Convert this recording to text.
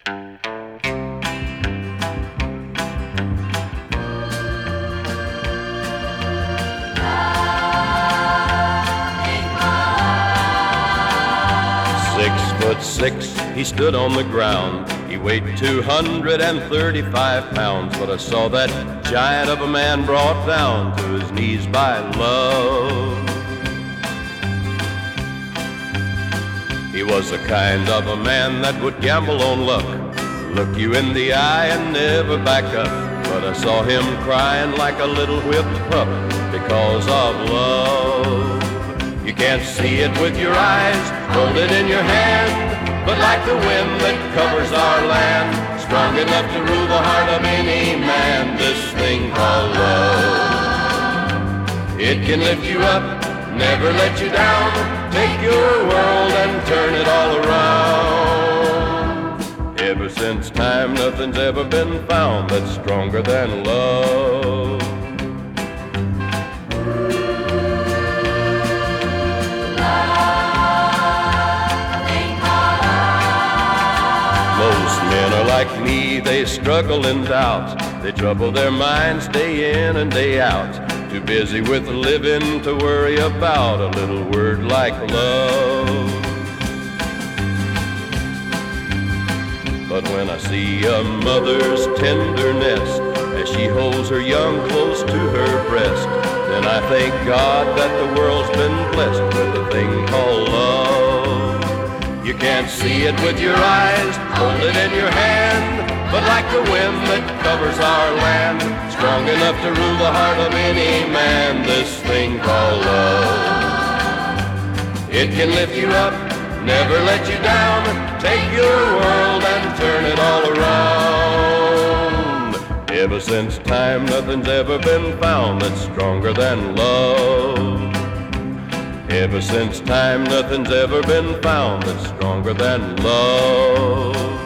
He stood on the ground. He weighed 235 pounds, but I saw that giant of a man brought down to his knees by love. He was the kind of a man that would gamble on luck, look you in the eye and never back up. But I saw him crying like a little whipped pup because of love. You can't see it with your eyes, hold it in your hand, but like the wind that covers our land, strong enough to rule the heart of any man, this thing called love. It can lift you up, never let you down, take your world and turn it all around. Ever since time, nothing's ever been found that's stronger than love. Most men are like me, they struggle in doubt. They trouble their minds day in and day out. Too busy with living to worry about a little word like love. But when I see a mother's tenderness as she holds her young close to her breast, then I thank God that the world's been blessed with a thing called love. You can't see it with your eyes, hold it in your hand, but like the wind that covers our land, strong enough to rule the heart of any man, this thing called love. It can lift you up, never let you down, take your world and turn it all around. Ever since time, nothing's ever been found that's stronger than love. Ever since time, nothing's ever been found that's stronger than love.